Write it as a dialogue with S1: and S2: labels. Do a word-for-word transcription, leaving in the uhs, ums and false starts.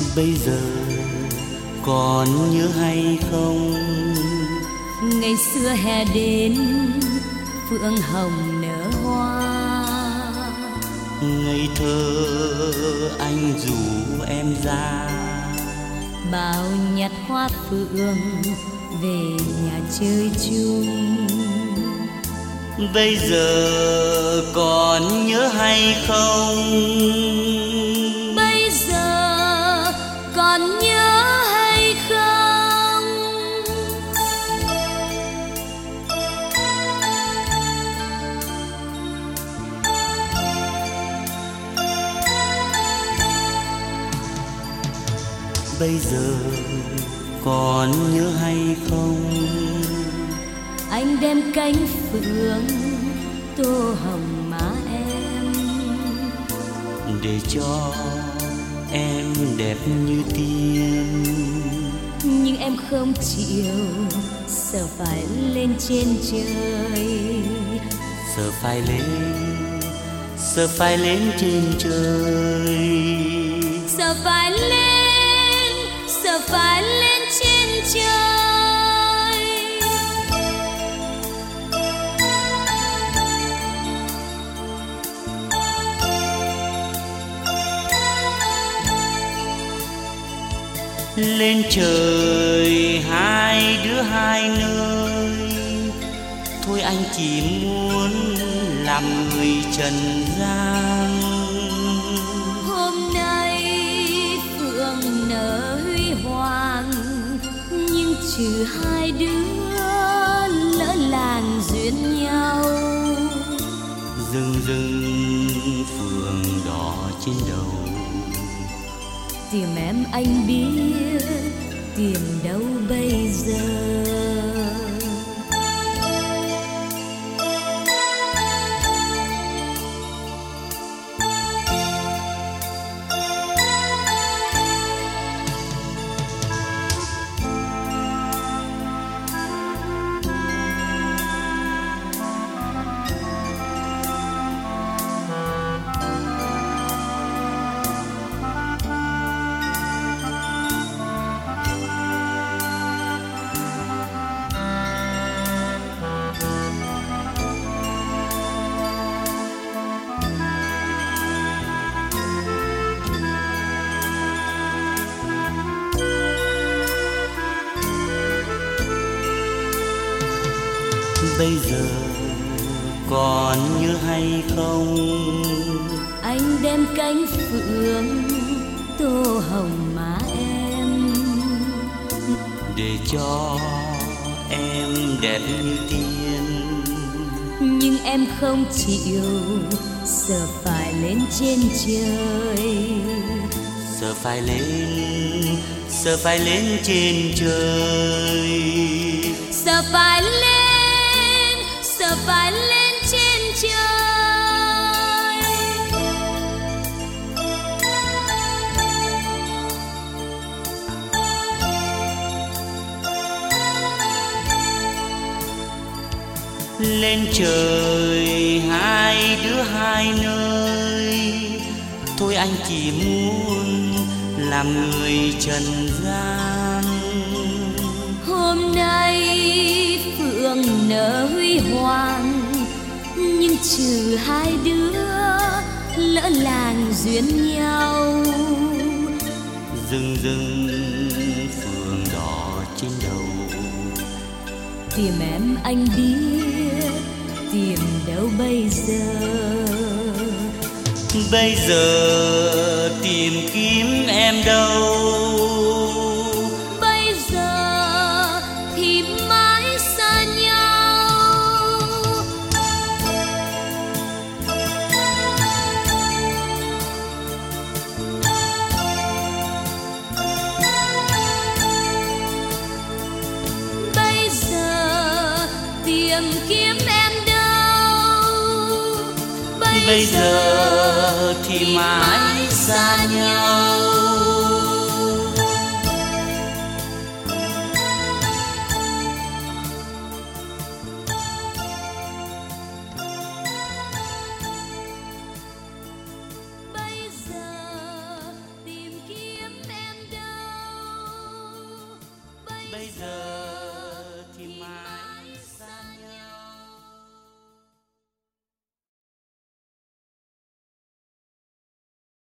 S1: Bây giờ còn nhớ hay không?
S2: Ngày xưa hè đến phượng hồng nở hoa,
S1: ngây thơ anh rủ em ra
S2: bao nhặt hoa phượng về nhà chơi chung.
S1: Bây giờ còn nhớ hay không?
S2: Bây giờ còn nhớ hay không?
S1: Bây giờ còn nhớ hay không?
S2: Anh đem cánh phượng tô hồng má em,
S1: để cho em đẹp như tiên.
S2: nhưng em không chịu, sợ phải lên trên trời.
S1: Sợ phải lên, sợ phải lên trên trời.
S2: Sợ phải lên, sợ phải lên trên trời.
S1: Lên trời hai đứa hai nơi, thôi anh chỉ muốn làm người trần gian.
S2: Hôm nay phượng nở huy hoàng, nhưng trừ hai đứa lỡ làng duyên nhau.
S1: Rừng rừng phượng đỏ trên đầu,
S2: Tìm em anh biết tìm đâu bây giờ.
S1: Bây giờ còn nhớ hay không?
S2: Anh đem cánh phượng tô hồng má em,
S1: để cho em đẹp như tiên.
S2: nhưng em không chịu, sợ phải lên trên trời.
S1: Sợ phải lên, sợ phải lên trên trời.
S2: Sợ phải lên, sợ phải lên trên trời.
S1: Lên trời hai đứa hai nơi, thôi anh chỉ muốn làm người trần gian.
S2: Hôm nay phượng nở huy hoàng, nhưng trừ hai đứa lỡ làng duyên nhau.
S1: Rừng rừng phượng đỏ trên đầu,
S2: Tìm em anh biết tìm đâu bây giờ.
S1: Bây giờ tìm kiếm em đâu?
S2: Bây giờ thì mãi xa nhau. Bây giờ tìm kiếm em đâu?
S1: Bây giờ thì mãi xa nhau.
S2: Bây giờ tìm kiếm em
S1: bây giờ